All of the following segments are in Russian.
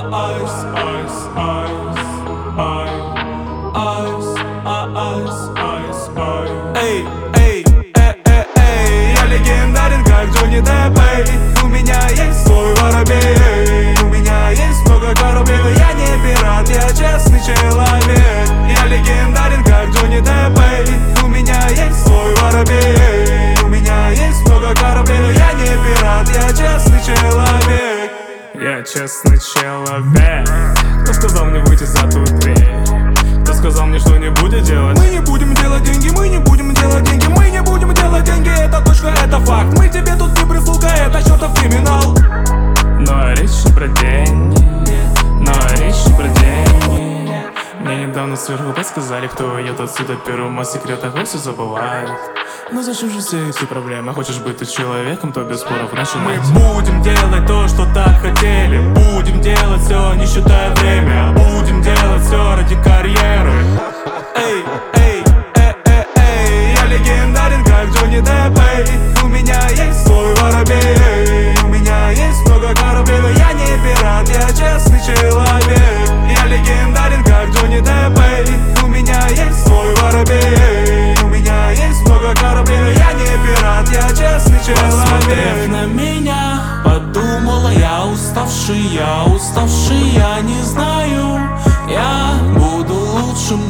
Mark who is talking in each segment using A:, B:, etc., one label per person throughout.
A: Эй, эй, я легендарен, как Джонни Депп. У меня есть свой воробей, у меня есть много кораблей, но я не пират, я честный человек. Я легендарен, как Джонни Депп. У меня есть свой воробей, у меня есть много кораблей, но я не пират, я честный человек.
B: Я честный человек. Кто сказал мне выйти за ту дверь? Кто сказал мне, что не будет делать?
A: Мы не будем делать деньги, мы не будем делать деньги, мы не будем делать деньги, это точка, это факт. Мы тебе тут не прислуга, это чертов криминал.
B: Но речь не про деньги, но речь не про деньги. Мне недавно сверху подсказали, кто уйдет отсюда первым, о секретах все забывает. Но зачем же все эти проблемы? Хочешь быть ты человеком, то без споров начинать.
A: Мы будем делать то, что так хотели. Будем делать все, не считая время. Будем делать все ради карьеры. Эй, эй, я легендарен, как Джонни Депп. У меня есть свой воробей, у меня есть много кораблей, но я не пират, я честный человек. Я легендарен, как Джонни Депп. У меня есть свой воробей, у меня есть много кораблей, но я не пират, я честный человек.
B: Посмотрев на меня, подумала я уставший, я не знаю. Я буду лучшим,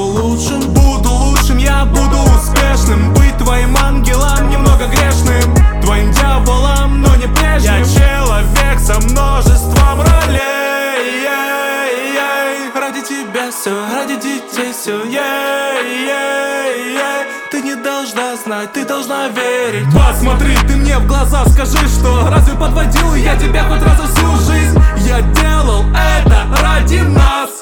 A: я буду успешным. Быть твоим ангелом, немного грешным, твоим дьяволом, но не прежним. Я человек со множеством ролей. Ради тебя все, ради детей все. Ты не должна знать, ты должна верить. Посмотри ты мне в глаза, скажи, что разве подводил я тебя хоть раз за всю жизнь? Я делал это ради нас.